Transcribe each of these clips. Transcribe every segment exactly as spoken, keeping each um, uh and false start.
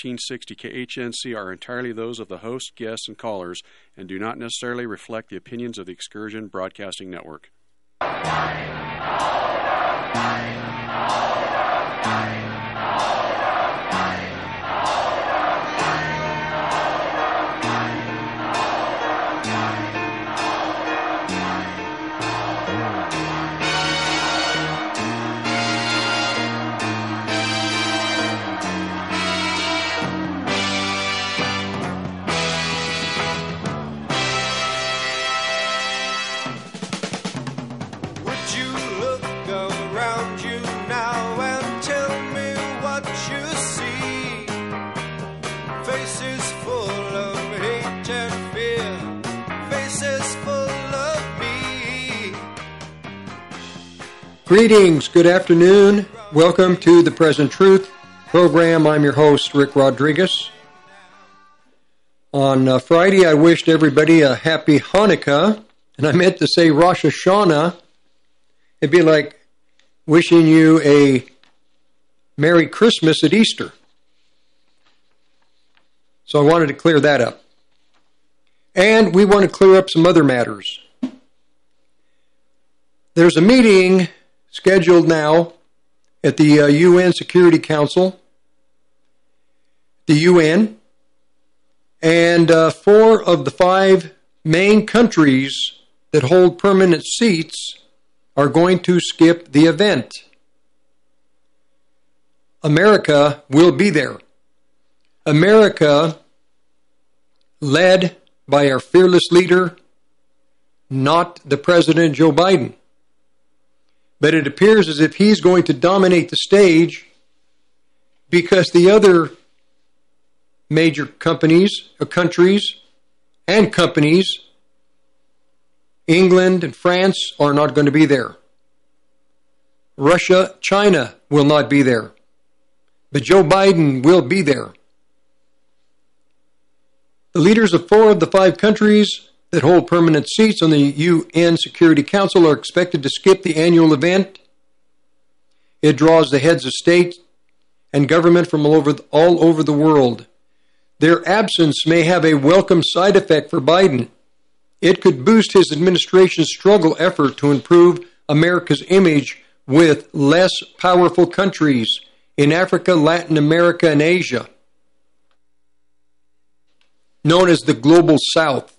thirteen sixty K H N C are entirely those of the host, guests, and callers, and do not necessarily reflect the opinions of the Excursion Broadcasting Network. Greetings, good afternoon. Welcome to the Present Truth program. I'm your host, Rick Rodriguez. On uh, Friday, I wished everybody a happy Hanukkah, and I meant to say Rosh Hashanah. It'd be like wishing you a Merry Christmas at Easter. So I wanted to clear that up. And we want to clear up some other matters. There's a meeting scheduled now at the uh, U N Security Council, the U N, and uh, four of the five main countries that hold permanent seats are going to skip the event. America will be there. America, led by our fearless leader, not the President Joe Biden. But it appears as if he's going to dominate the stage because the other major companies, or countries, and companies, England and France, are not going to be there. Russia, China will not be there. But Joe Biden will be there. The leaders of four of the five countries that hold permanent seats on the U N Security Council are expected to skip the annual event. It draws the heads of state and government from all over, all over the world. Their absence may have a welcome side effect for Biden. It could boost his administration's struggle effort to improve America's image with less powerful countries in Africa, Latin America, and Asia, known as the Global South.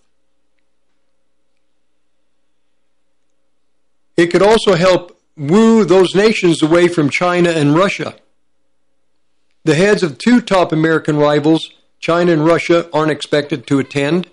It could also help woo those nations away from China and Russia. The heads of two top American rivals, China and Russia, aren't expected to attend.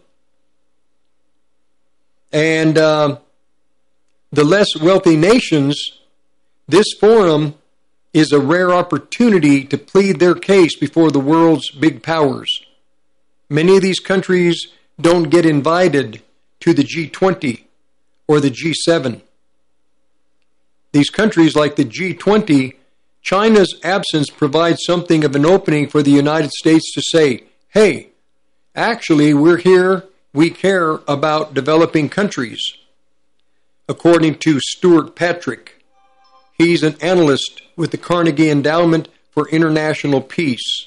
And uh, the less wealthy nations, this forum is a rare opportunity to plead their case before the world's big powers. Many of these countries don't get invited to the G twenty or the G seven. These countries, like the G twenty, China's absence provides something of an opening for the United States to say, hey, actually, we're here, we care about developing countries. According to Stuart Patrick, he's an analyst with the Carnegie Endowment for International Peace.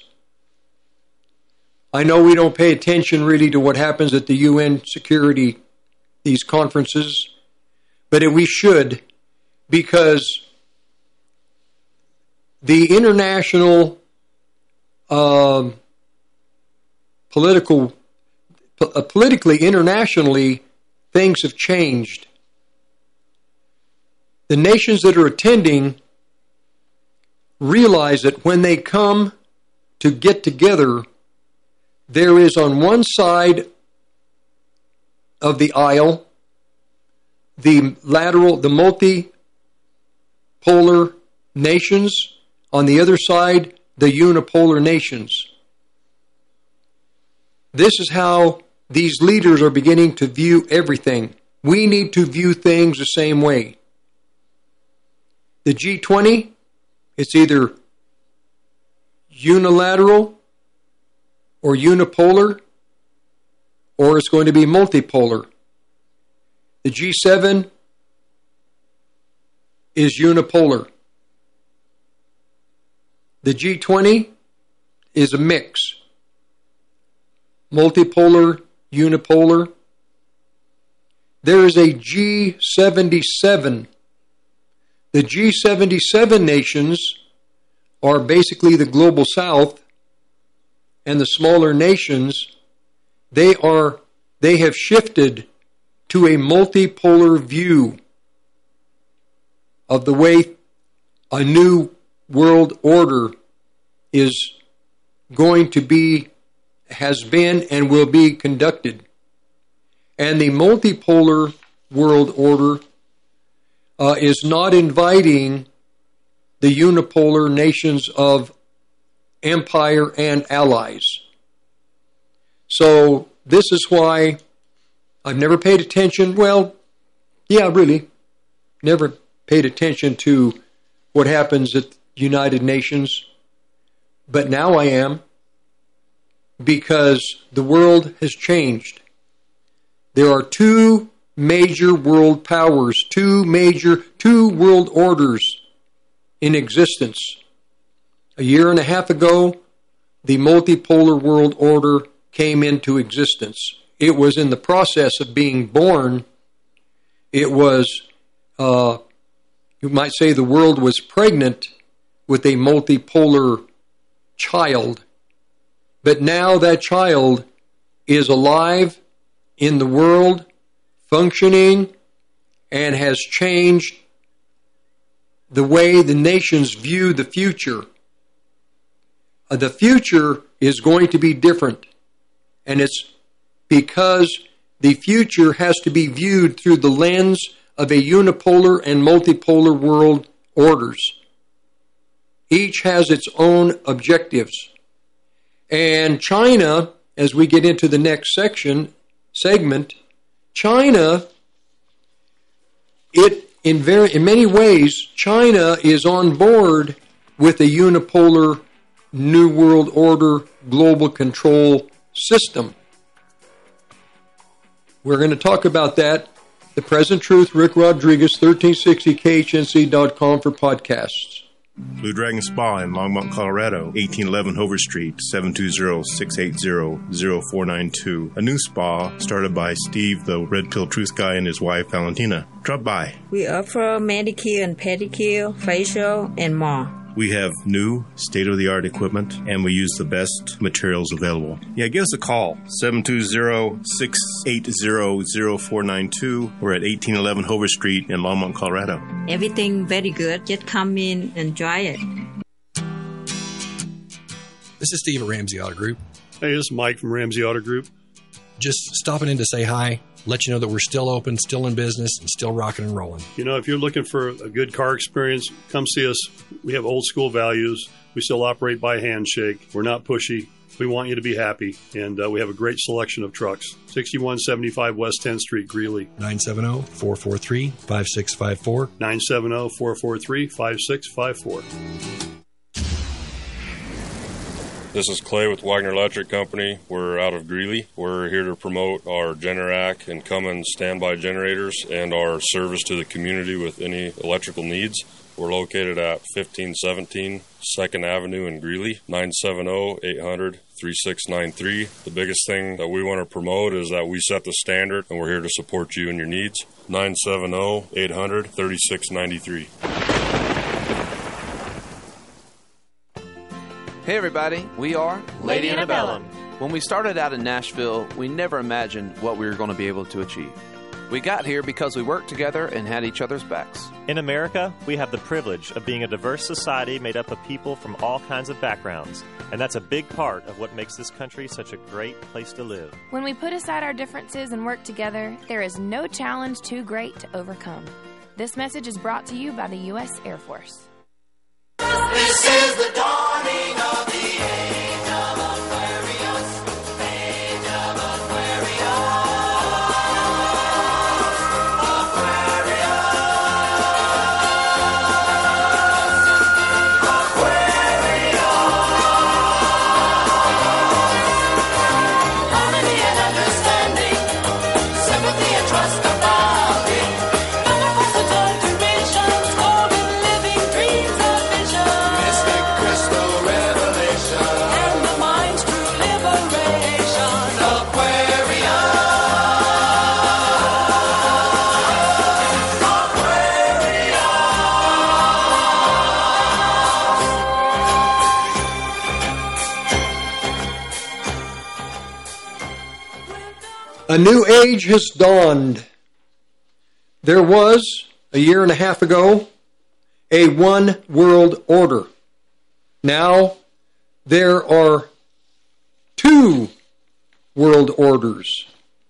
I know we don't pay attention really to what happens at the U N security, these conferences, but we should, because the international uh, political, uh, politically, internationally, things have changed. The nations that are attending realize that when they come to get together, there is on one side of the aisle the lateral, the multi polar nations, on the other side, the unipolar nations. This is how these leaders are beginning to view everything. We need to view things the same way. The G twenty, it's either unilateral or unipolar, or it's going to be multipolar. The G seven is unipolar. The G twenty is a mix. Multipolar, unipolar. There is a G seventy-seven. The G seventy-seven nations are basically the global south, and the smaller nations, they are they have shifted to a multipolar view of the way a new world order is going to be, has been, and will be conducted. And the multipolar world order uh, is not inviting the unipolar nations of empire and allies. So this is why I've never paid attention, well, yeah, really, never paid attention to what happens at the United Nations, but now I am, because the world has changed. There are two major world powers, two major, two world orders in existence. A year and a half ago, the multipolar world order came into existence. It was in the process of being born. It was, uh, you might say the world was pregnant with a multipolar child. But now that child is alive in the world, functioning, and has changed the way the nations view the future. Uh, the future is going to be different, and it's because the future has to be viewed through the lens of a unipolar and multipolar world orders. Each has its own objectives. And China, as we get into the next section, segment, China, it in very in many ways, China is on board with a unipolar New World Order global control system. We're going to talk about that. The Present Truth, Rick Rodriguez, thirteen sixty K H N C dot com for podcasts. Blue Dragon Spa in Longmont, Colorado, eighteen eleven Hover Street, seven two zero, six eight zero, zero four nine two. A new spa started by Steve, the Red Pill Truth guy, and his wife, Valentina. Drop by. We offer manicure and pedicure, facial, and more. We have new, state-of-the-art equipment, and we use the best materials available. Yeah, give us a call, seven two zero, six eight zero, zero four nine two. We're at eighteen eleven Hover Street in Longmont, Colorado. Everything very good. Just come in and try it. This is Steve at Ramsey Auto Group. Hey, this is Mike from Ramsey Auto Group. Just stopping in to say hi, let you know that we're still open, still in business, and still rocking and rolling. You know, if you're looking for a good car experience, come see us. We have old school values. We still operate by handshake. We're not pushy. We want you to be happy. And uh, we have a great selection of trucks. sixty-one seventy-five West tenth Street, Greeley. nine seven zero, four four three, five six five four. nine seven zero, four four three, five six five four. This is Clay with Wagner Electric Company. We're out of Greeley. We're here to promote our Generac and Cummins standby generators and our service to the community with any electrical needs. We're located at fifteen seventeen second Avenue in Greeley, nine seven zero, eight hundred, three six nine three. The biggest thing that we want to promote is that we set the standard, and we're here to support you and your needs. nine seven zero, eight hundred, thirty-six ninety-three. Hey everybody, we are Lady Antebellum. When we started out in Nashville, we never imagined what we were going to be able to achieve. We got here because we worked together and had each other's backs. In America, we have the privilege of being a diverse society made up of people from all kinds of backgrounds, and that's a big part of what makes this country such a great place to live. When we put aside our differences and work together, there is no challenge too great to overcome. This message is brought to you by the U S Air Force. This is the dawning of the age of Aquarius, age of Aquarius, Aquarius, harmony and understanding, sympathy and trust abounding, universal alterations, golden living dreams of vision. Mystic crystal. A new age has dawned. There was, a year and a half ago, a one world order. Now, there are two world orders.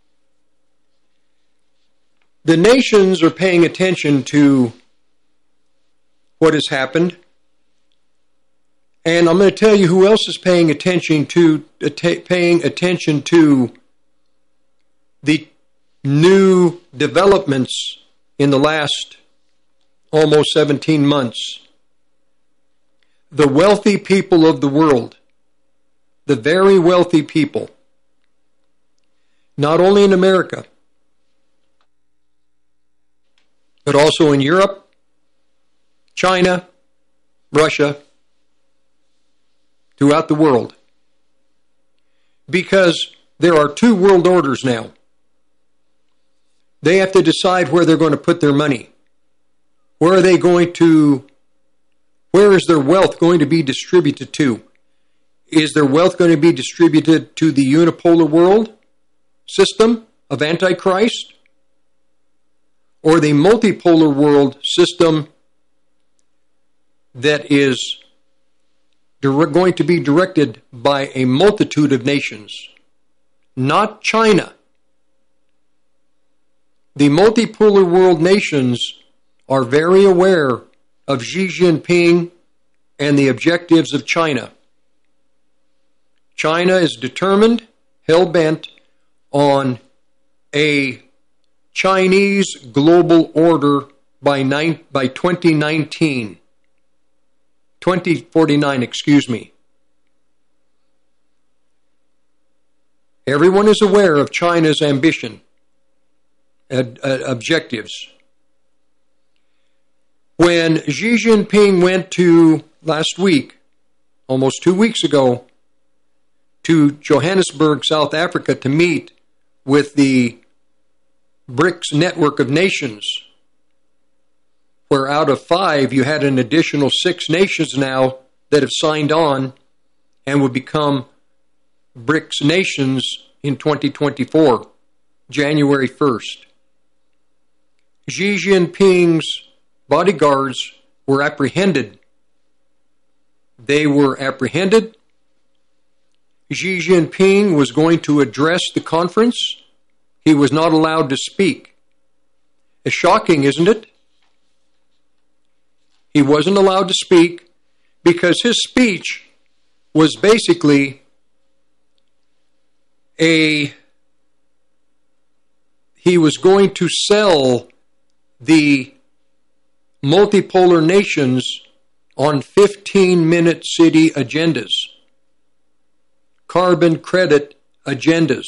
The nations are paying attention to what has happened. And I'm going to tell you who else is paying attention to paying attention to the new developments in the last almost seventeen months. The wealthy people of the world, the very wealthy people, not only in America, but also in Europe, China, Russia, throughout the world. Because there are two world orders now. They have to decide where they're going to put their money. Where are they going to, where is their wealth going to be distributed to? Is their wealth going to be distributed to the unipolar world system of Antichrist? Or the multipolar world system that is going to be directed by a multitude of nations? Not China. The multipolar world nations are very aware of Xi Jinping and the objectives of China. China is determined, hell-bent on a Chinese global order by nine, by twenty nineteen. twenty forty-nine, excuse me. Everyone is aware of China's ambition, ad, uh, objectives. When Xi Jinping went to, last week, almost two weeks ago, to Johannesburg, South Africa, to meet with the BRICS network of nations, where out of five you had an additional six nations now that have signed on and will become BRICS nations in twenty twenty-four, January first. Xi Jinping's bodyguards were apprehended. They were apprehended. Xi Jinping was going to address the conference. He was not allowed to speak. It's shocking, isn't it? He wasn't allowed to speak because his speech was basically a, he was going to sell the multipolar nations on fifteen-minute city agendas, carbon credit agendas.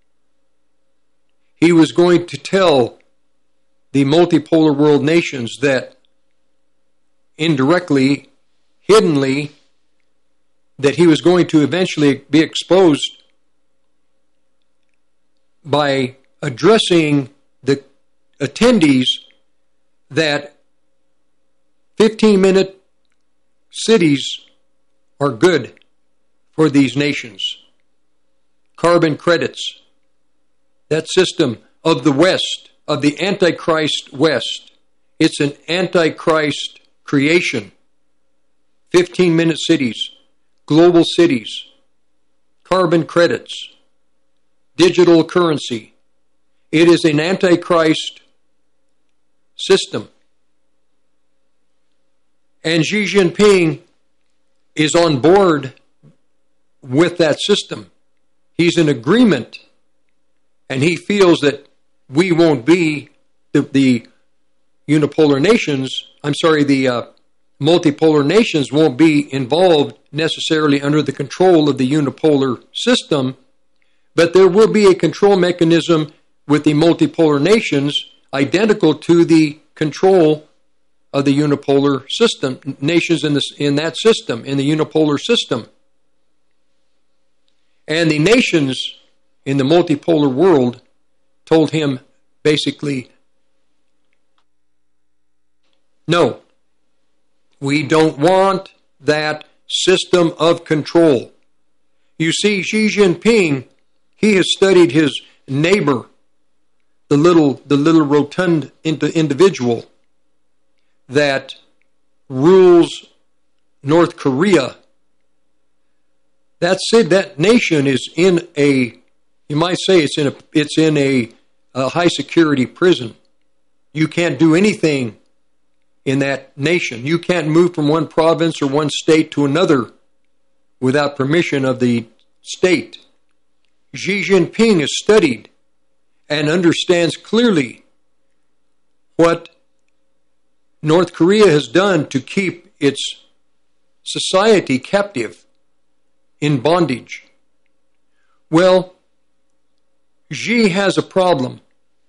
He was going to tell the multipolar world nations that indirectly, hiddenly, that he was going to eventually be exposed by addressing the attendees that fifteen-minute cities are good for these nations. Carbon credits. That system of the West, of the Antichrist West. It's an Antichrist creation. fifteen-minute cities, global cities, carbon credits, digital currency. It is an Antichrist system. And Xi Jinping is on board with that system. He's in agreement. And he feels that we won't be, the, the unipolar nations, I'm sorry, the uh, multipolar nations won't be involved necessarily under the control of the unipolar system, but there will be a control mechanism with the multipolar nations identical to the control of the unipolar system, nations in, this, in that system, in the unipolar system. And the nations in the multipolar world told him basically, no, we don't want that system of control. You see, Xi Jinping, he has studied his neighbor, the little the little rotund individual that rules North Korea, that said, that nation is in a, you might say it's in a it's in a, a high security prison. You can't do anything in that nation. You can't move from one province or one state to another without permission of the state. Xi Jinping has studied and understands clearly what North Korea has done to keep its society captive in bondage. Well, Xi has a problem.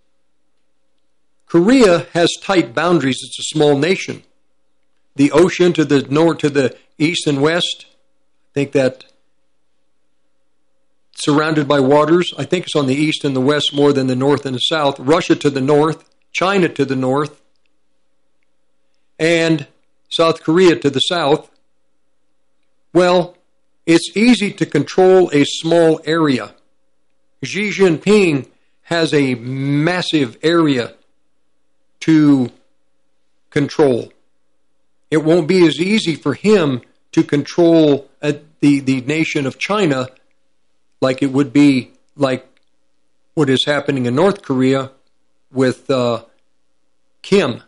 Korea has tight boundaries. It's a small nation. The ocean to the north, to the east and west, I think that surrounded by waters. I think it's on the east and the west more than the north and the south. Russia to the north, China to the north, and South Korea to the south. Well, it's easy to control a small area. Xi Jinping has a massive area to control. It won't be as easy for him to control uh, the, the nation of China like it would be like what is happening in North Korea with uh, Kim.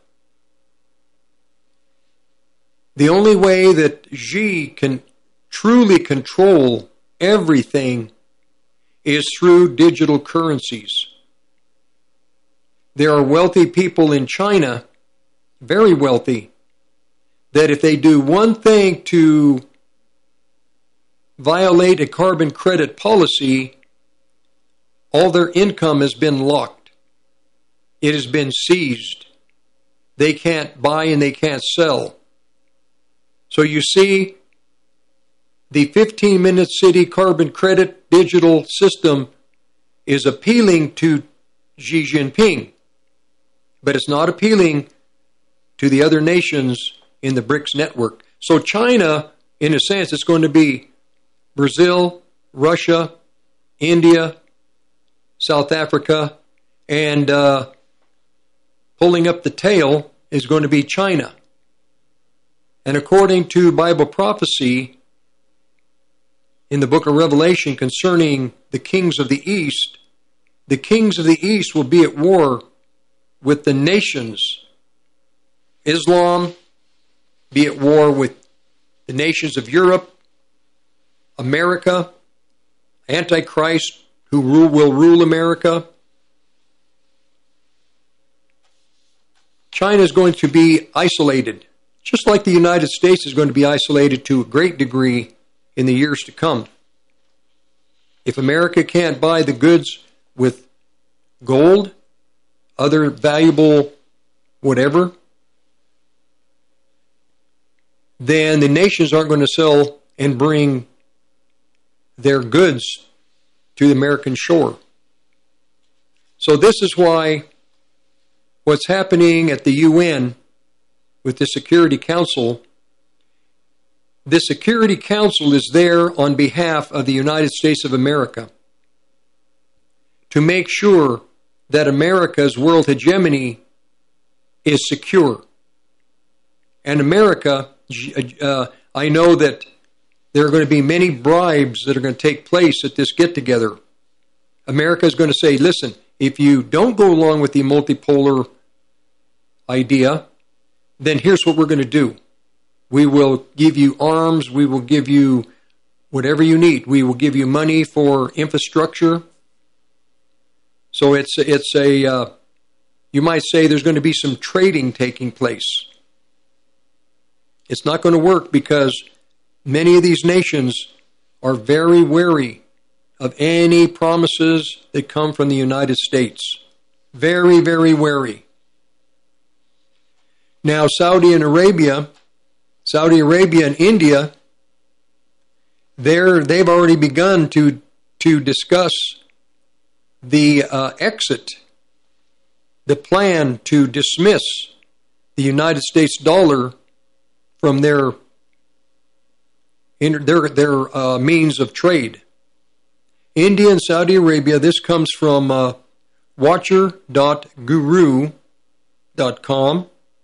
The only way that Xi can truly control everything is through digital currencies. There are wealthy people in China, very wealthy, that if they do one thing to violate a carbon credit policy, all their income has been locked. It has been seized. They can't buy and they can't sell. So you see, the fifteen-minute city carbon credit digital system is appealing to Xi Jinping, but it's not appealing to the other nations in the BRICS network. So China, in a sense, it's going to be Brazil, Russia, India, South Africa, and uh, pulling up the tail is going to be China. And according to Bible prophecy in the book of Revelation concerning the kings of the East, the kings of the East will be at war with the nations. Islam be at war with the nations of Europe, America, Antichrist, who rule, will rule America. China is going to be isolated, just like the United States is going to be isolated to a great degree in the years to come. If America can't buy the goods with gold, other valuable whatever, then the nations aren't going to sell and bring their goods to the American shore. So this is why what's happening at the U N with the Security Council, the Security Council is there on behalf of the United States of America to make sure that America's world hegemony is secure. And America, uh, I know that there are going to be many bribes that are going to take place at this get-together. America is going to say, listen, if you don't go along with the multipolar idea, then here's what we're going to do. We will give you arms. We will give you whatever you need. We will give you money for infrastructure. So it's it's a, uh, you might say there's going to be some trading taking place. It's not going to work because many of these nations are very wary of any promises that come from the United States. Very, very wary. Now, Saudi and Arabia, Saudi Arabia and India, they're, they've already begun to, to discuss the uh, exit, the plan to dismiss the United States dollar from their their their uh, means of trade. India and Saudi Arabia, this comes from uh, watcher dot guru dot com.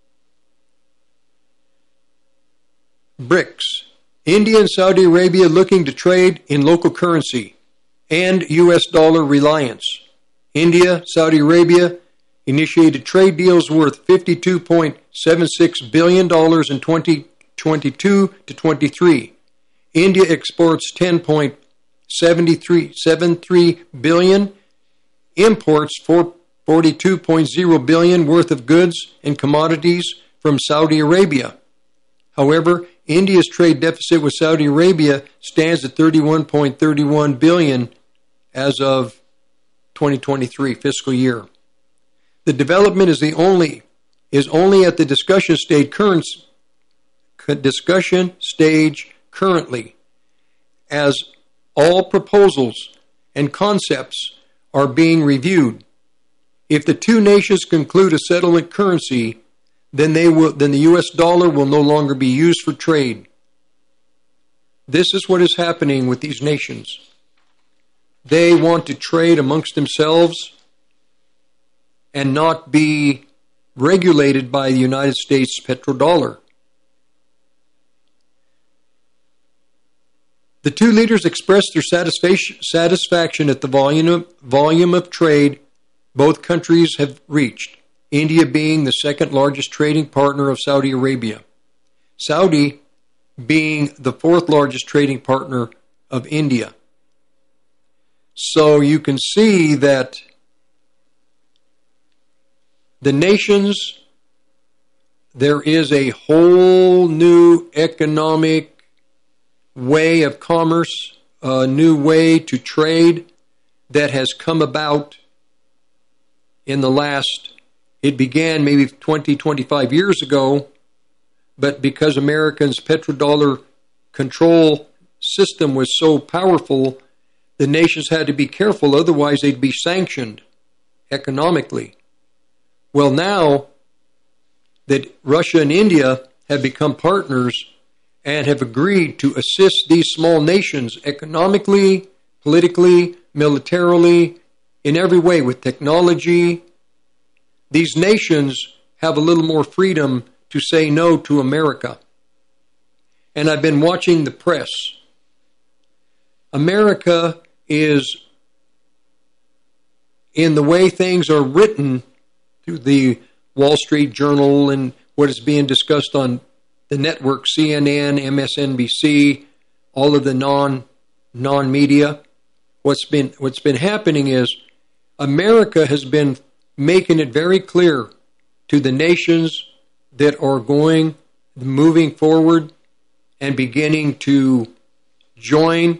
BRICS. India and Saudi Arabia looking to trade in local currency and U S dollar reliance. India, Saudi Arabia initiated trade deals worth fifty-two point seven six billion dollars in twenty twenty-two to twenty-three. India exports ten point seven three billion dollars, imports forty-two point zero billion dollars worth of goods and commodities from Saudi Arabia. However, India's trade deficit with Saudi Arabia stands at thirty-one point three one billion dollars as of twenty twenty-three fiscal year. The development is the only is only at the discussion stage current discussion stage currently, as all proposals and concepts are being reviewed. If the two nations conclude a settlement currency, then they will then the U S dollar will no longer be used for trade. This is what is happening with these nations. They want to trade amongst themselves and not be regulated by the United States petrodollar. The two leaders expressed their satisfaction, satisfaction at the volume of, volume of trade both countries have reached, India being the second largest trading partner of Saudi Arabia, Saudi being the fourth largest trading partner of India. So you can see that the nations, there is a whole new economic way of commerce, a new way to trade that has come about in the last, it began maybe twenty, twenty-five years ago, but because Americans' petrodollar control system was so powerful, the nations had to be careful, otherwise they'd be sanctioned economically. Well, now that Russia and India have become partners and have agreed to assist these small nations economically, politically, militarily, in every way, with technology, these nations have a little more freedom to say no to America. And I've been watching the press. America is, in the way things are written through the Wall Street Journal and what is being discussed on the network, C N N, M S N B C, all of the non, non-media, what's been, what's been happening is America has been making it very clear to the nations that are going, moving forward and beginning to join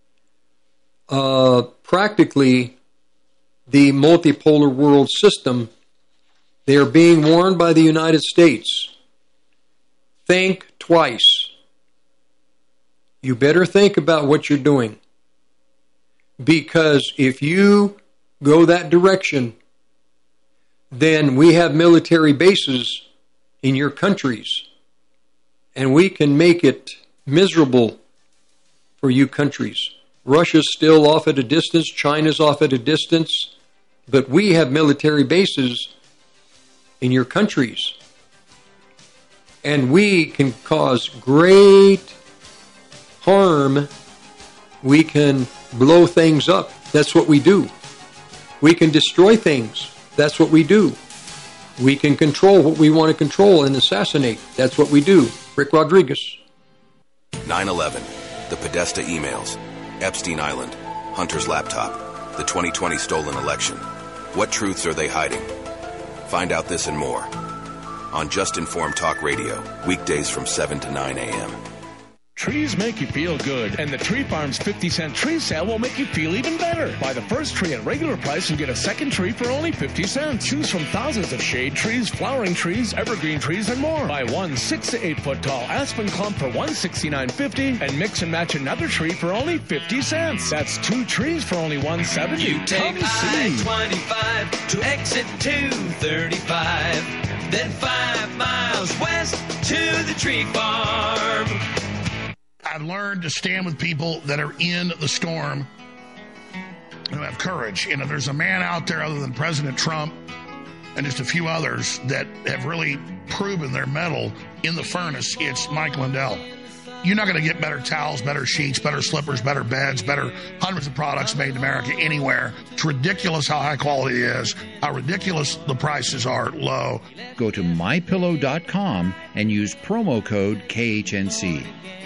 uh, practically the multipolar world system. They are being warned by the United States. Think twice. You better think about what you're doing. Because if you go that direction, then we have military bases in your countries, and we can make it miserable for you countries. Russia's still off at a distance, China's off at a distance, but we have military bases in your countries, and we can cause great harm. We can blow things up. That's what we do. We can destroy things. That's what we do. We can control what we want to control and assassinate. That's what we do. Rick Rodriguez. nine eleven, the Podesta emails, Epstein Island, Hunter's laptop, the twenty twenty stolen election. What truths are they hiding? Find out this and more on Just Informed Talk Radio, weekdays from seven to nine a.m. Trees make you feel good, and the Tree Farm's fifty cent tree sale will make you feel even better. Buy the first tree at regular price and get a second tree for only fifty cents. Choose from thousands of shade trees, flowering trees, evergreen trees, and more. Buy one six to eight foot tall aspen clump for one hundred sixty-nine fifty, and mix and match another tree for only fifty cents. That's two trees for only one hundred seventy. You take I twenty-five to exit two thirty-five, then five miles west to the Tree Farm. I've learned to stand with people that are in the storm who have courage. You know, there's a man out there other than President Trump and just a few others that have really proven their mettle in the furnace. It's Mike Lindell. You're not going to get better towels, better sheets, better slippers, better beds, better hundreds of products made in America anywhere. It's ridiculous how high quality it is, how ridiculous the prices are low. Go to my pillow dot com and use promo code K H N C.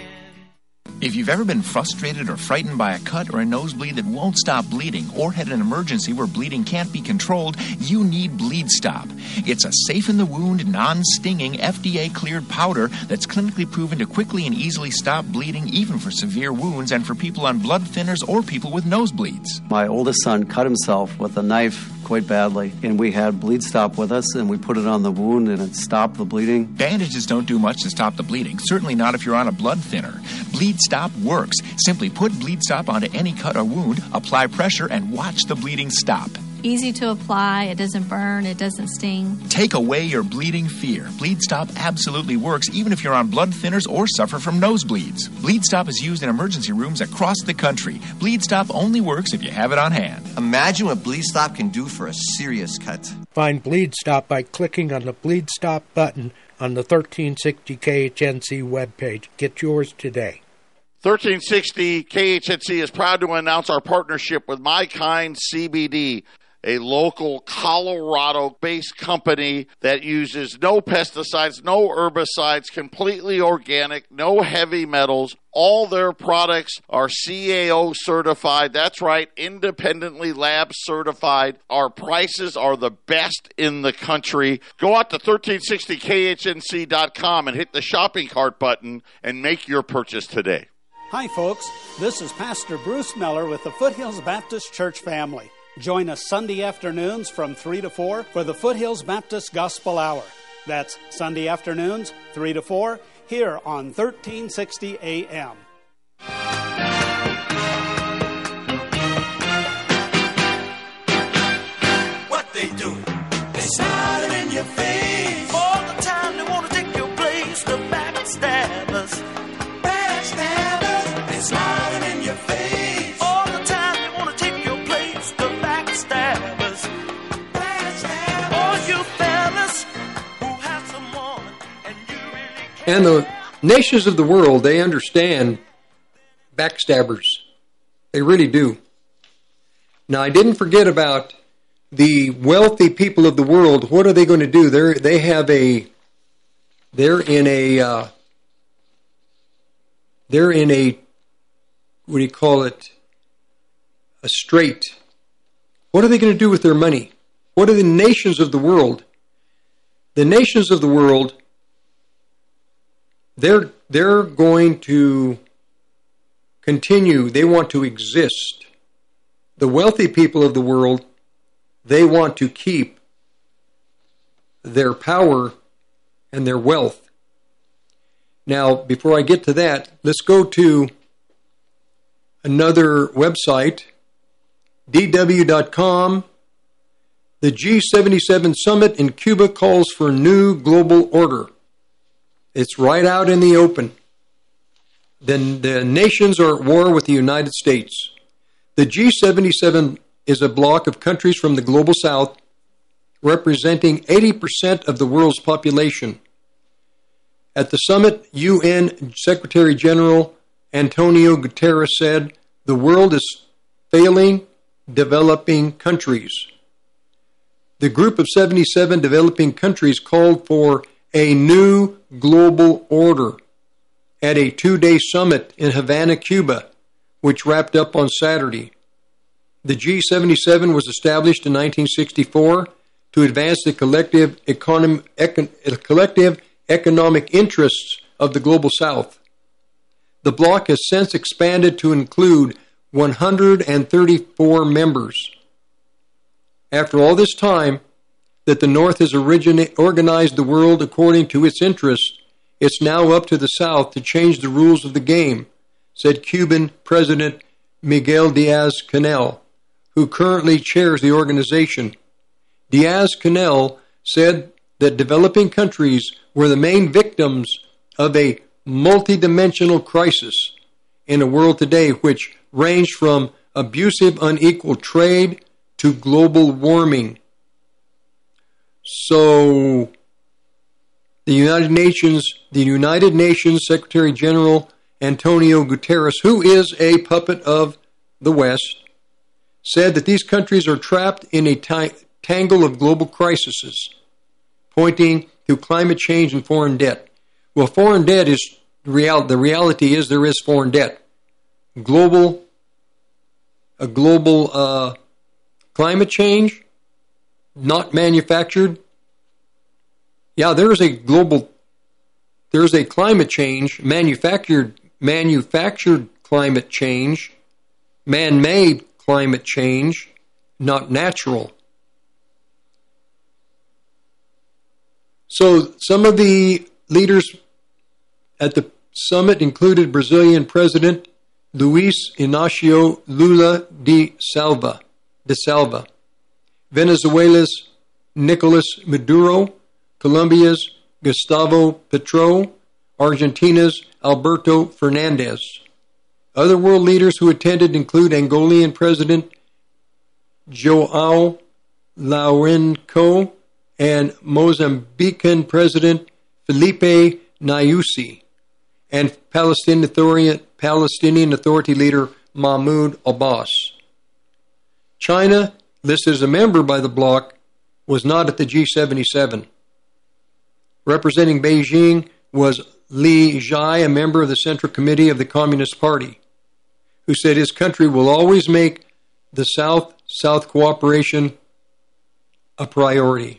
If you've ever been frustrated or frightened by a cut or a nosebleed that won't stop bleeding, or had an emergency where bleeding can't be controlled, you need Bleed Stop. It's a safe-in-the-wound, non-stinging, F D A-cleared powder that's clinically proven to quickly and easily stop bleeding, even for severe wounds and for people on blood thinners or people with nosebleeds. My oldest son cut himself with a knife quite badly, and we had Bleed Stop with us, and we put it on the wound, and it stopped the bleeding. Bandages don't do much to stop the bleeding, certainly not if you're on a blood thinner. Bleed Stop works. Simply put Bleed Stop onto any cut or wound, apply pressure, and watch the bleeding stop. Easy to apply, it doesn't burn, it doesn't sting. Take away your bleeding fear. Bleed Stop absolutely works even if you're on blood thinners or suffer from nosebleeds. Bleed Stop is used in emergency rooms across the country. Bleed Stop only works if you have it on hand. Imagine what Bleed Stop can do for a serious cut. Find Bleed Stop by clicking on the Bleed Stop button on the thirteen sixty K H N C webpage. Get yours today. thirteen sixty K H N C is proud to announce our partnership with My Kind C B D, a local Colorado-based company that uses no pesticides, no herbicides, completely organic, no heavy metals. All their products are C A O certified. That's right, independently lab certified. Our prices are the best in the country. Go out to thirteen sixty K H N C dot com and hit the shopping cart button and make your purchase today. Hi, folks. This is Pastor Bruce Miller with the Foothills Baptist Church family. Join us Sunday afternoons from three to four for the Foothills Baptist Gospel Hour. That's Sunday afternoons, three to four, here on thirteen sixty A M. What they do? They smile in your face. All the time they want to take your place. The backstabbers. Backstabbers. They smiling in your face. And the nations of the world, they understand backstabbers. They really do. Now, I didn't forget about the wealthy people of the world. What are they going to do? They're, they have a, they're in a, uh, they're in a, what do you call it? A strait. What are they going to do with their money? What are the nations of the world? The nations of the world, They're they're going to continue. They want to exist. The wealthy people of the world, they want to keep their power and their wealth. Now, before I get to that, let's go to another website, D W dot com. The G seventy-seven summit in Cuba calls for new global order. It's right out in the open. Then the nations are at war with the United States. The G seventy-seven is a bloc of countries from the global south representing eighty percent of the world's population. At the summit, U N Secretary General Antonio Guterres said, "The world is failing developing countries." The group of seventy-seven developing countries called for a new global order at a two-day summit in Havana, Cuba, which wrapped up on Saturday. The G seventy-seven was established in nineteen sixty-four to advance the collective, econom- econ- collective economic interests of the global south. The bloc has since expanded to include one hundred thirty-four members. After all this time, that the North has origina- organized the world according to its interests, it's now up to the South to change the rules of the game, said Cuban President Miguel Diaz-Canel, who currently chairs the organization. Diaz-Canel said that developing countries were the main victims of a multidimensional crisis in a world today which ranged from abusive, unequal trade to global warming. So, the United Nations, the United Nations Secretary General Antonio Guterres, who is a puppet of the West, said that these countries are trapped in a t- tangle of global crises, pointing to climate change and foreign debt. Well, foreign debt is real. The reality is there is foreign debt. Global, a global uh, climate change, not manufactured. Yeah, there is a global, there is a climate change, manufactured, manufactured climate change, man-made climate change, not natural. So some of the leaders at the summit included Brazilian President Luiz Inácio Lula de Silva, de Silva, Venezuela's Nicolas Maduro, Colombia's Gustavo Petro, Argentina's Alberto Fernandez. Other world leaders who attended include Angolan President João Lourenço and Mozambican President Felipe Nyusi, and Palestinian Authority, Palestinian Authority leader Mahmoud Abbas. China, listed as a member by the bloc, was not at the G seventy-seven. Representing Beijing was Li Zhai, a member of the Central Committee of the Communist Party, who said his country will always make the South-South cooperation a priority.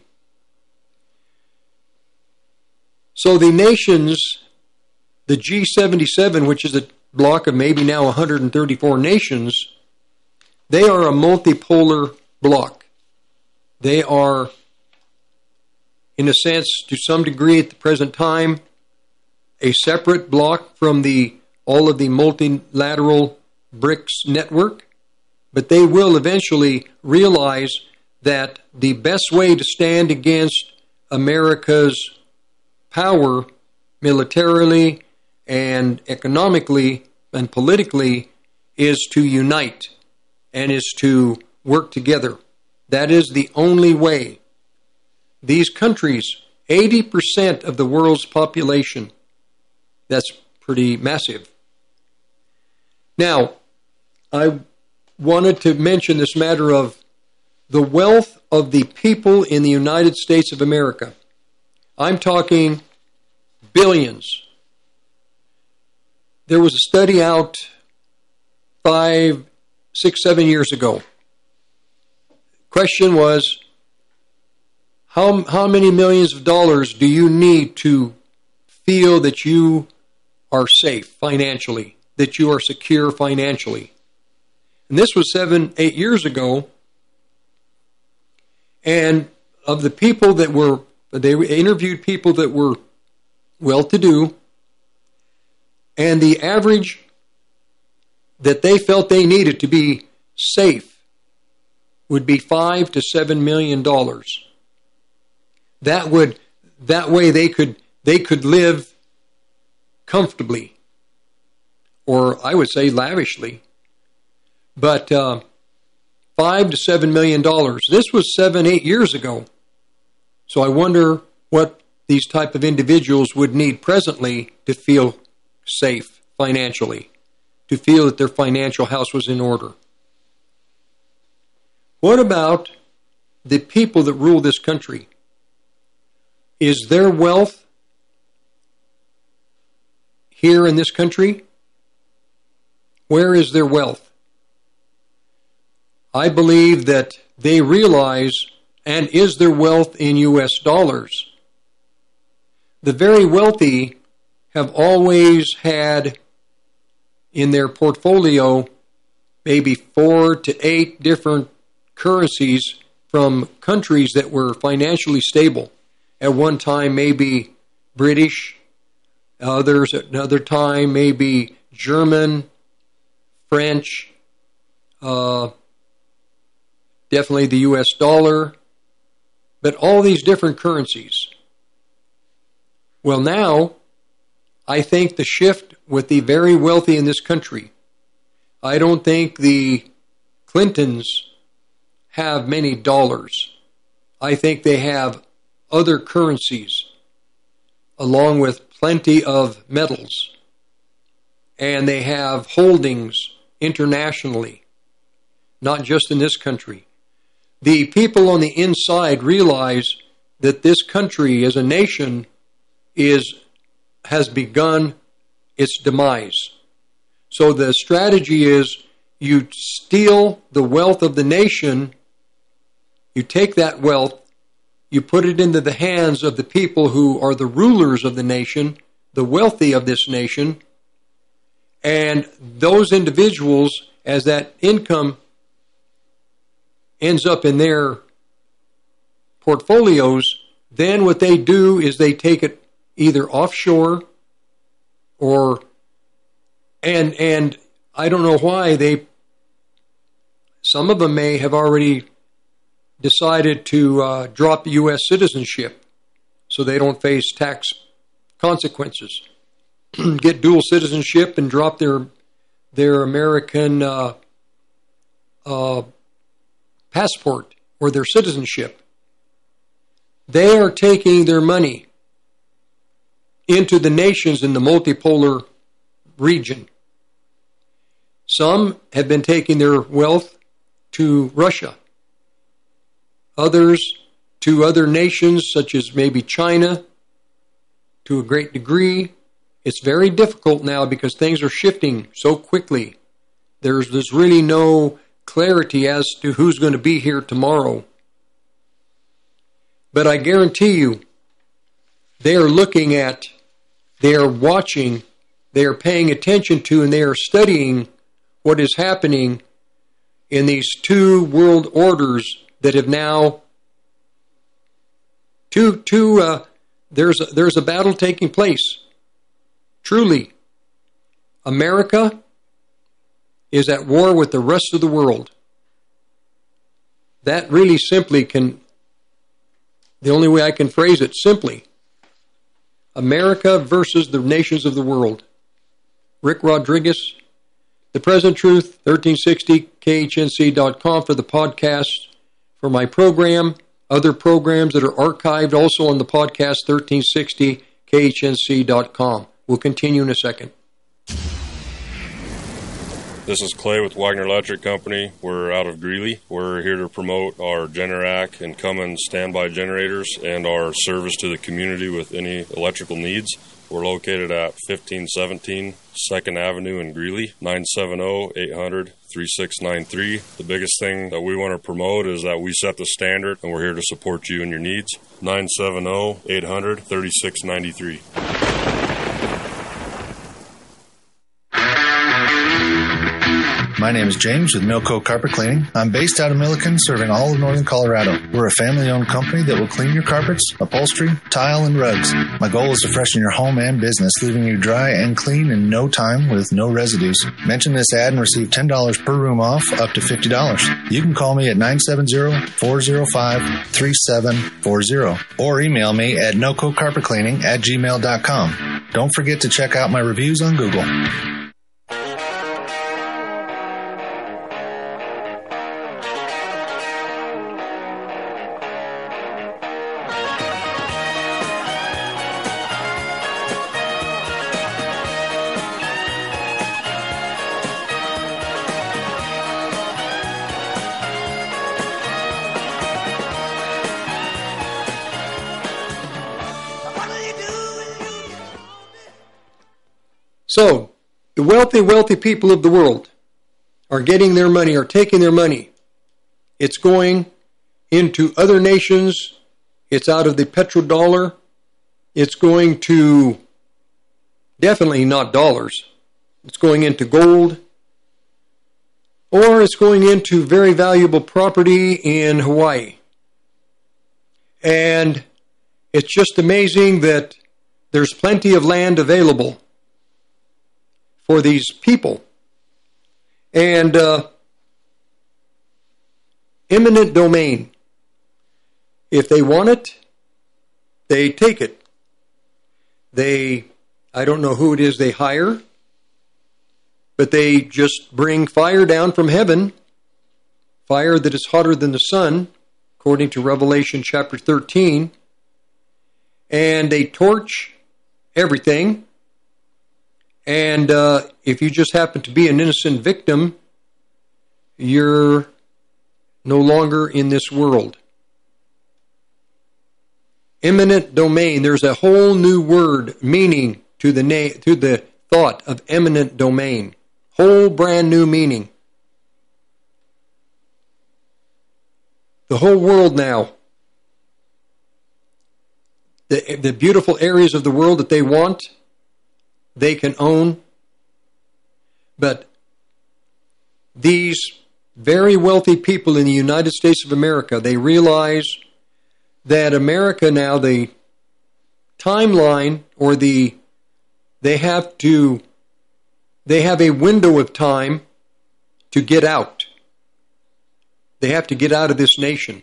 So the nations, the G seventy-seven, which is a bloc of maybe now one hundred thirty-four nations, they are a multipolar bloc. They are, in a sense, to some degree at the present time, a separate bloc from the all of the multilateral BRICS network, but they will eventually realize that the best way to stand against America's power militarily and economically and politically is to unite and is to work together. That is the only way. These countries, eighty percent of the world's population, that's pretty massive. Now, I wanted to mention this matter of the wealth of the people in the United States of America. I'm talking billions. There was a study out five, six, seven years ago. Question was, how, how many millions of dollars do you need to feel that you are safe financially, that you are secure financially? And this was seven, eight years ago. And of the people that were, they interviewed people that were well-to-do, and the average that they felt they needed to be safe would be five to seven million dollars. That would, that way they could they could live comfortably, or I would say lavishly. But uh, five to seven million dollars. This was seven, eight years ago. So I wonder what these type of individuals would need presently to feel safe financially, to feel that their financial house was in order. What about the people that rule this country? Is their wealth here in this country? Where is their wealth? I believe that they realize, and is their wealth in U S dollars? The very wealthy have always had in their portfolio maybe four to eight different currencies from countries that were financially stable. At one time, maybe British, others at another time, maybe German, French, uh, definitely the U S dollar, but all these different currencies. Well, now, I think the shift with the very wealthy in this country, I don't think the Clintons have many dollars. I think they have other currencies along with plenty of metals. And they have holdings internationally, not just in this country. The people on the inside realize that this country as a nation is has begun its demise. So the strategy is you steal the wealth of the nation, you take that wealth, you put it into the hands of the people who are the rulers of the nation, the wealthy of this nation, and those individuals, as that income ends up in their portfolios, then what they do is they take it either offshore or, and and I don't know why they, some of them may have already decided to uh, drop U S citizenship so they don't face tax consequences. Get dual citizenship and drop their their American uh, uh, passport or their citizenship. They are taking their money into the nations in the multipolar region. Some have been taking their wealth to Russia. Others to other nations such as maybe China to a great degree. It's very difficult now because things are shifting so quickly. There's, there's really no clarity as to who's going to be here tomorrow. But I guarantee you, they are looking at, they are watching, they are paying attention to, and they are studying what is happening in these two world orders that have now, two, two, uh, there's a, there's a battle taking place. Truly, America is at war with the rest of the world. That really simply can, the only way I can phrase it simply, America versus the nations of the world. Rick Rodriguez, The Present Truth, thirteen sixty K H N C dot com for the podcast, for my program, other programs that are archived also on the podcast, thirteen sixty K H N C dot com. We'll continue in a second. This is Clay with Wagner Electric Company. We're out of Greeley. We're here to promote our Generac and Cummins standby generators and our service to the community with any electrical needs. We're located at fifteen seventeen second Avenue in Greeley, nine seven zero, eight hundred, three six nine three. The biggest thing that we want to promote is that we set the standard, and we're here to support you and your needs. nine seven zero, eight hundred, three six nine three. My name is James with Milco Carpet Cleaning. I'm based out of Milliken, serving all of northern Colorado. We're a family-owned company that will clean your carpets, upholstery, tile, and rugs. My goal is to freshen your home and business, leaving you dry and clean in no time with no residues. Mention this ad and receive ten dollars per room off, up to fifty dollars. You can call me at nine seven zero, four zero five, three seven four zero or email me at nococarpetcleaning at gmail dot com. Don't forget to check out my reviews on Google. So, the wealthy, wealthy people of the world are getting their money, are taking their money. It's going into other nations. It's out of the petrodollar. It's going to, definitely not dollars. It's going into gold. Or it's going into very valuable property in Hawaii. And it's just amazing that there's plenty of land available for these people. And uh, eminent domain. If they want it, they take it. They, I don't know who it is they hire, but they just bring fire down from heaven fire that is hotter than the sun, according to Revelation chapter thirteen, and they torch everything. And uh, if you just happen to be an innocent victim, you're no longer in this world. Eminent domain. There's a whole new word meaning to the na- to the thought of eminent domain. Whole brand new meaning. The whole world now, the, the beautiful areas of the world that they want, they can own. But these very wealthy people in the United States of America, they realize that America now, the timeline or the, they have to, they have a window of time to get out. They have to get out of this nation.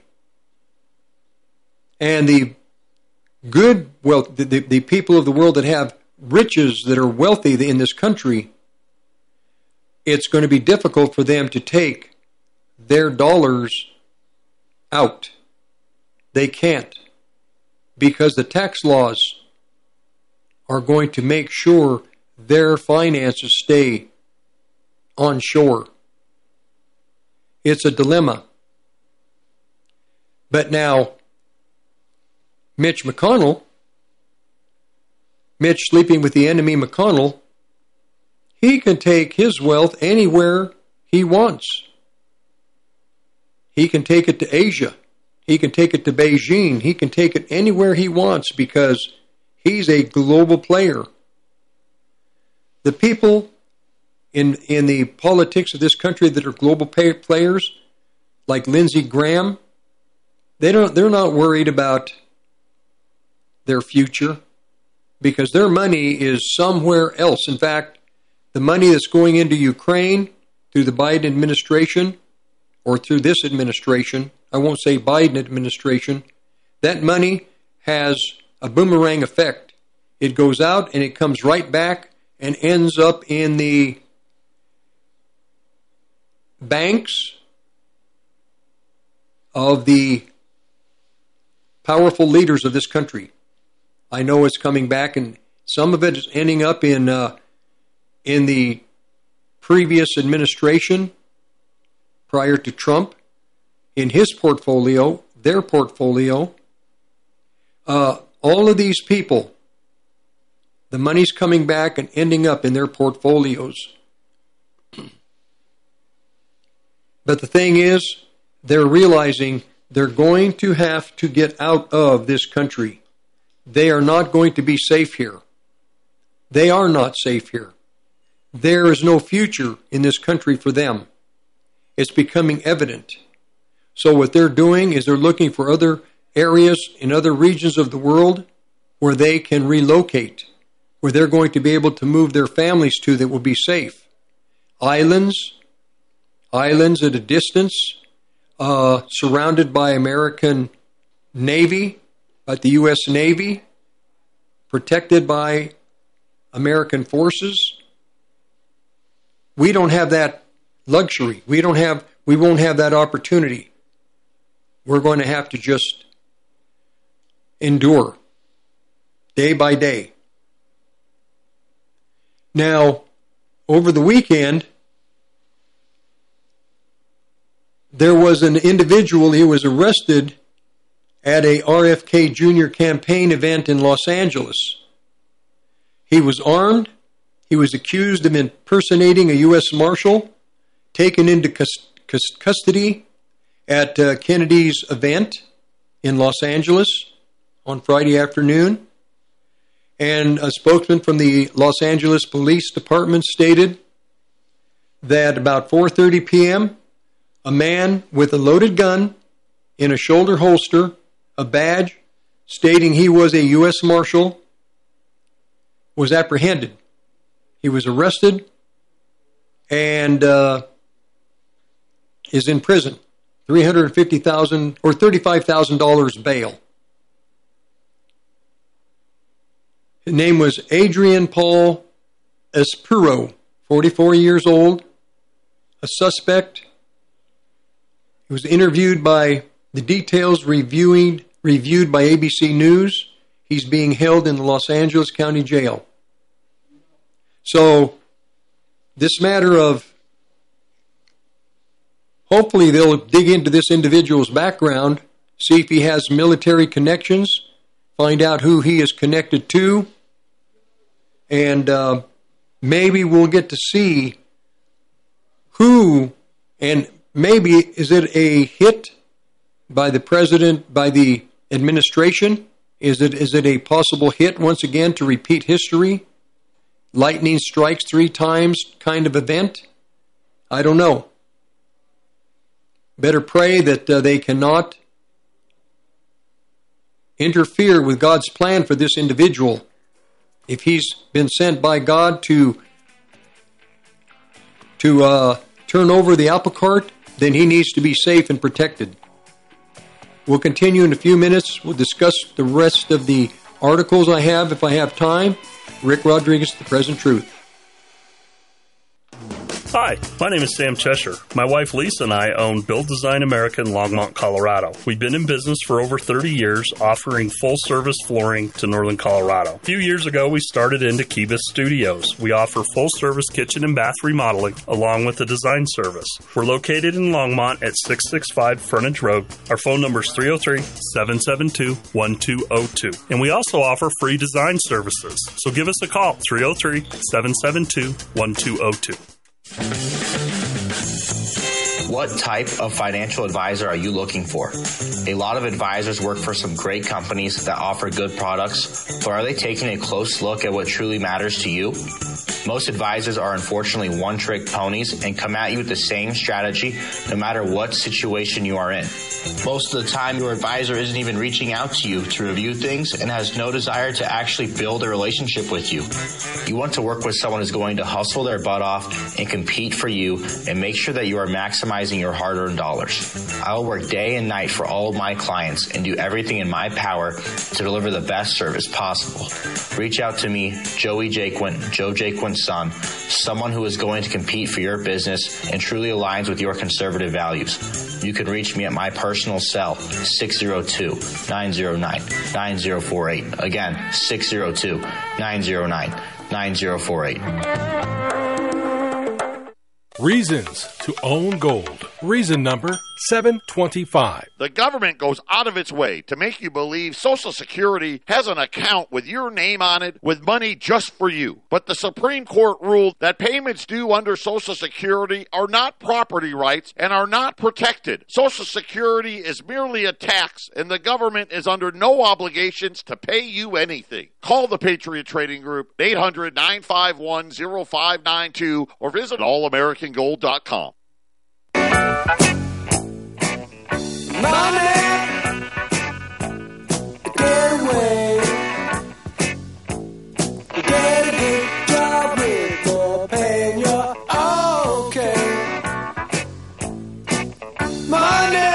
And the good, well, the, the, the people of the world that have riches, that are wealthy in this country, it's going to be difficult for them to take their dollars out. They can't, because the tax laws are going to make sure their finances stay onshore. It's a dilemma. But now, Mitch McConnell, Mitch sleeping with the enemy McConnell, he can take his wealth anywhere he wants. He can take it to Asia. He can take it to Beijing. He can take it anywhere he wants because he's a global player. The people in in the politics of this country that are global pay- players, like Lindsey Graham, they don't they're not worried about their future because their money is somewhere else. In fact, the money that's going into Ukraine through the Biden administration or through this administration, I won't say Biden administration, that money has a boomerang effect. It goes out and it comes right back and ends up in the banks of the powerful leaders of this country. I know it's coming back, and some of it is ending up in uh, in the previous administration prior to Trump, in his portfolio, their portfolio. Uh, all of these people, the money's coming back and ending up in their portfolios. But the thing is, they're realizing they're going to have to get out of this country. They are not going to be safe here. They are not safe here. There is no future in this country for them. It's becoming evident. So what they're doing is they're looking for other areas in other regions of the world where they can relocate, where they're going to be able to move their families to that will be safe. Islands, islands at a distance, uh, surrounded by American Navy, at the U S Navy, protected by American forces. We don't have that luxury. We don't have, we won't have that opportunity. We're going to have to just endure day by day. Now, over the weekend, there was an individual, he was arrested at a R F K Junior campaign event in Los Angeles. He was armed. He was accused of impersonating a U S Marshal, taken into custody at uh, Kennedy's event in Los Angeles on Friday afternoon. And a spokesman from the Los Angeles Police Department stated that about four thirty p.m., a man with a loaded gun in a shoulder holster, a badge stating he was a U S Marshal, was apprehended. He was arrested and uh, is in prison. three hundred fifty thousand dollars or thirty-five thousand dollars bail. His name was Adrian Paul Espuro, forty-four years old, a suspect He was interviewed by the details reviewing, reviewed by A B C News. He's being held in the Los Angeles County Jail. So this matter of, hopefully they'll dig into this individual's background, see if he has military connections, find out who he is connected to, and uh, maybe we'll get to see who, and maybe is it a hit by the president, by the administration? Is it is it a possible hit once again to repeat history? Lightning strikes three times kind of event? I don't know. Better pray that uh, they cannot interfere with God's plan for this individual. If he's been sent by God to to uh, turn over the apple cart, then he needs to be safe and protected. We'll continue in a few minutes. We'll discuss the rest of the articles I have if I have time. Rick Rodriguez, The Present Truth. Hi, my name is Sam Cheshire. My wife Lisa and I own Build Design America in Longmont, Colorado. We've been in business for over thirty years, offering full-service flooring to Northern Colorado. A few years ago, we started into Kibis Studios. We offer full-service kitchen and bath remodeling, along with a design service. We're located in Longmont at six sixty-five Frontage Road. Our phone number is three oh three, seven seven two, one two oh two. And we also offer free design services. So give us a call, three oh three, seven seven two, one two oh two. What type of financial advisor are you looking for? A lot of advisors work for some great companies that offer good products, but are they taking a close look at what truly matters to you? Most advisors are unfortunately one-trick ponies and come at you with the same strategy no matter what situation you are in. Most of the time, your advisor isn't even reaching out to you to review things and has no desire to actually build a relationship with you. You want to work with someone who's going to hustle their butt off and compete for you and make sure that you are maximizing your hard-earned dollars. I will work day and night for all of my clients and do everything in my power to deliver the best service possible. Reach out to me, Joey Jaquint, Joe Jaquint's son, someone who is going to compete for your business and truly aligns with your conservative values. You can reach me at my personal cell, six oh two, nine oh nine, nine oh four eight. Again, six oh two, nine oh nine, nine oh four eight. Reasons to own gold. Reason number seven twenty-five. The government goes out of its way to make you believe Social Security has an account with your name on it with money just for you. But the Supreme Court ruled that payments due under Social Security are not property rights and are not protected. Social Security is merely a tax, and the government is under no obligations to pay you anything. Call the Patriot Trading Group, eight hundred, nine five one, oh five nine two, or visit all american gold dot com. Money, get away. You get a good job with more paying you're okay. Money,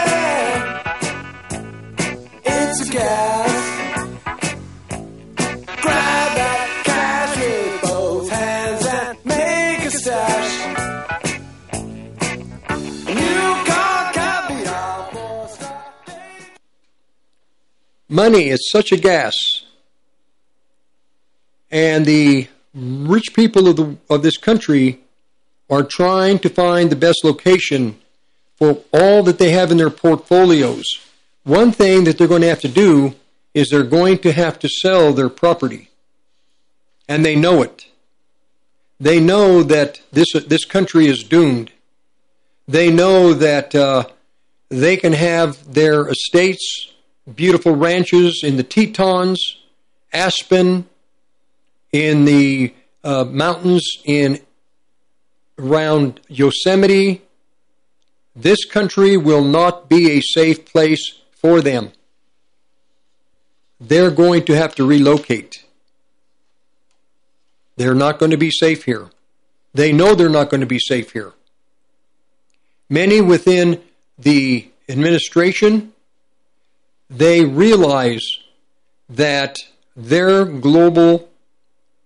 it's a gas. Grab that cash with both hands and make a stash. Money is such a gas, and the rich people of the of this country are trying to find the best location for all that they have in their portfolios. One thing that they're going to have to do is they're going to have to sell their property, and they know it. They know that this this country is doomed. They know that uh, they can have their estates, beautiful ranches in the Tetons, Aspen, in the uh, mountains in around Yosemite. This country will not be a safe place for them. They're going to have to relocate. They're not going to be safe here. They know they're not going to be safe here. Many within the administration, they realize that their global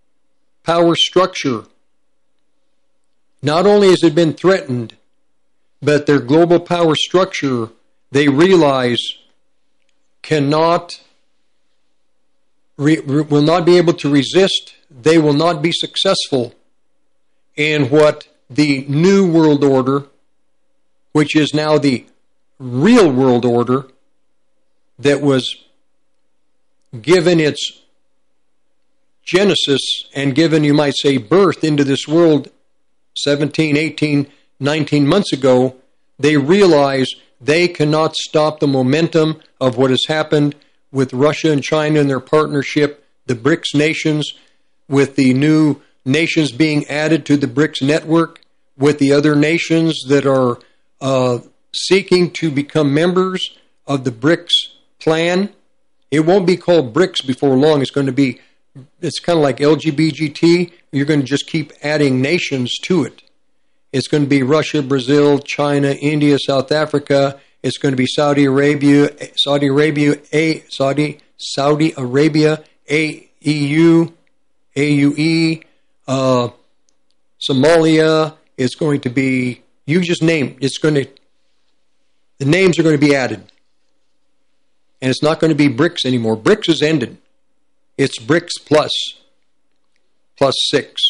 power structure, not only has it been threatened, but their global power structure, they realize, cannot, re, will not be able to resist. They will not be successful in what the new world order, which is now the real world order that was given its genesis and given, you might say, birth into this world seventeen, eighteen, nineteen months ago. They realize they cannot stop the momentum of what has happened with Russia and China and their partnership, the BRICS nations, with the new nations being added to the BRICS network, with the other nations that are uh, seeking to become members of the BRICS plan. It won't be called BRICS before long. It's going to be, it's kind of like L G B T. You're going to just keep adding nations to it. It's going to be Russia, Brazil, China, India, South Africa. It's going to be Saudi Arabia, Saudi Arabia, a Saudi, Saudi Arabia, A E U, A U E, uh, Somalia. It's going to be, you just name, it's going to, the names are going to be added. And it's not going to be BRICS anymore. BRICS has ended. It's BRICS plus, plus six.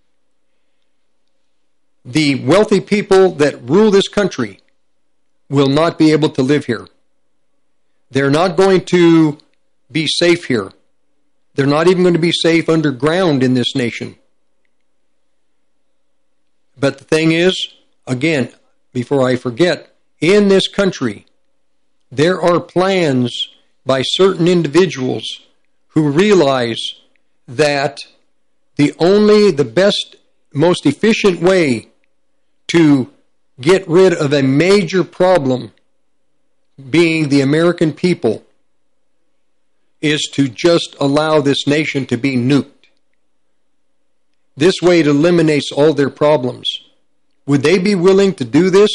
The wealthy people that rule this country will not be able to live here. They're not going to be safe here. They're not even going to be safe underground in this nation. But the thing is, again, before I forget, in this country, there are plans by certain individuals who realize that the only, the best, most efficient way to get rid of a major problem, being the American people, is to just allow this nation to be nuked. This way it eliminates all their problems. Would they be willing to do this?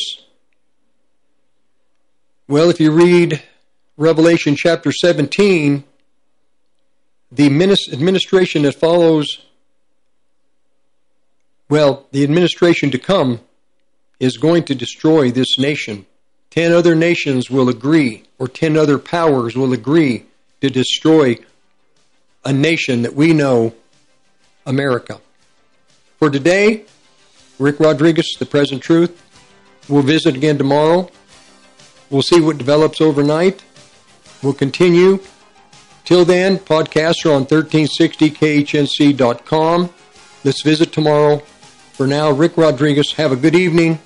Well, if you read Revelation chapter seventeen, the administration that follows, well, the administration to come is going to destroy this nation. Ten other nations will agree, or ten other powers will agree to destroy a nation that we know, America. For today, Rick Rodriguez, The Present Truth. We'll visit again tomorrow. We'll see what develops overnight. We'll continue. Till then, podcasts are on thirteen sixty K H N C dot com. Let's visit tomorrow. For now, Rick Rodriguez, have a good evening.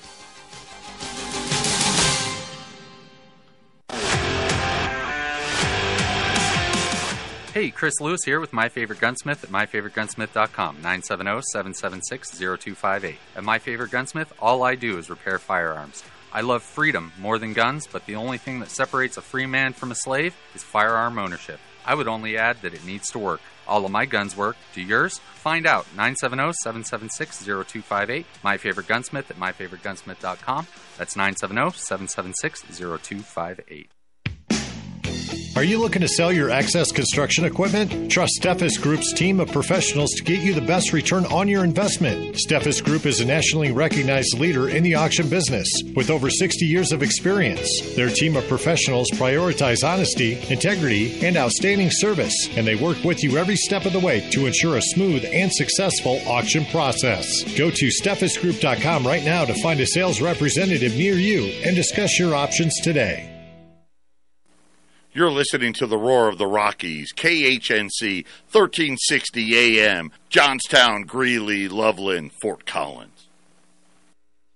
Hey, Chris Lewis here with My Favorite Gunsmith at my favorite gunsmith dot com, nine seven zero, seven seven six, zero two five eight. At My Favorite Gunsmith, all I do is repair firearms. I love freedom more than guns, but the only thing that separates a free man from a slave is firearm ownership. I would only add that it needs to work. All of my guns work. Do yours? Find out. nine seven zero, seven seven six, zero two five eight. My Favorite Gunsmith at my favorite gunsmith dot com. That's nine seven zero, seven seven six, zero two five eight. Are you looking to sell your excess construction equipment? Trust Steffes Group's team of professionals to get you the best return on your investment. Steffes Group is a nationally recognized leader in the auction business with over sixty years of experience. Their team of professionals prioritize honesty, integrity, and outstanding service, and they work with you every step of the way to ensure a smooth and successful auction process. Go to steffes group dot com right now to find a sales representative near you and discuss your options today. You're listening to the Roar of the Rockies, K H N C, thirteen sixty A M, Johnstown, Greeley, Loveland, Fort Collins.